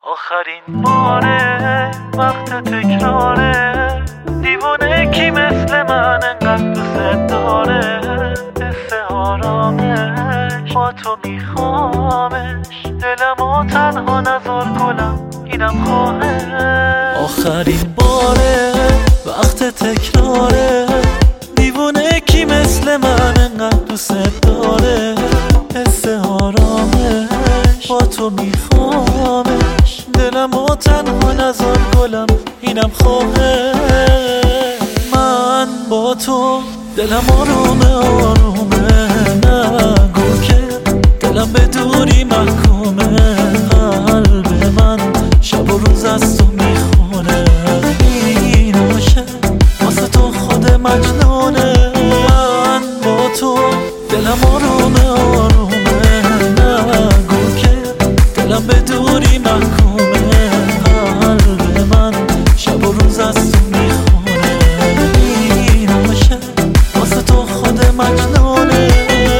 آخرین باره وقت تکراره، دیوونه کی مثل من انقدر دوست داره. حس آرامش با تو میخوامش، دلمو تنها نذار گلم اینم خواهش. آخرین باره وقت تکراره، دیوونه کی مثل من انقدر دوست داره. حس آرامش با تو میخوامش، دلمو تنها نذار گلم اینم خواهش. من با تو دلم آرومه آرومه، نگو که دلم به دوری محکومه. قلب من شب و روز از تو میخونه، این عاشق واسه تو خود مجنونه. من با تو دلم آرومه آرومه، نگو که دلم به دوری محکومه. قلب من شب و روز از تو میخونه، این عاشق واسه تو خود مجنونه.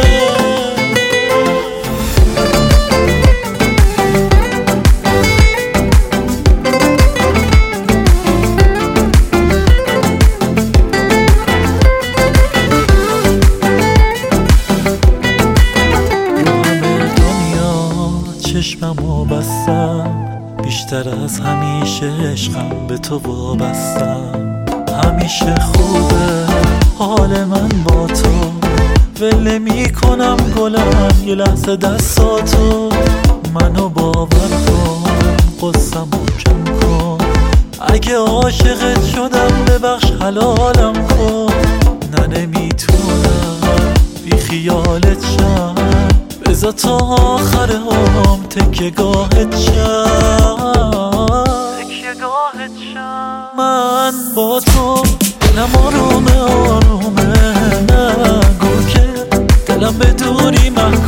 چشممو بستم، بیشتر از همیشه عشقم به تو وابستم. همیشه خوبه حال من با تو، ول نمی‌کنم گلم یه لحظه دستاتو. منو باور کن قصه‌مو کم کن، اگه عاشقت شدم ببخش حلالم کن. نه نمیتونم بی خیالت شم، بذار تا آخر هم تکیه گاهت شم. من با تو دلم آرومه آرومه، نگو که دلم به دوری من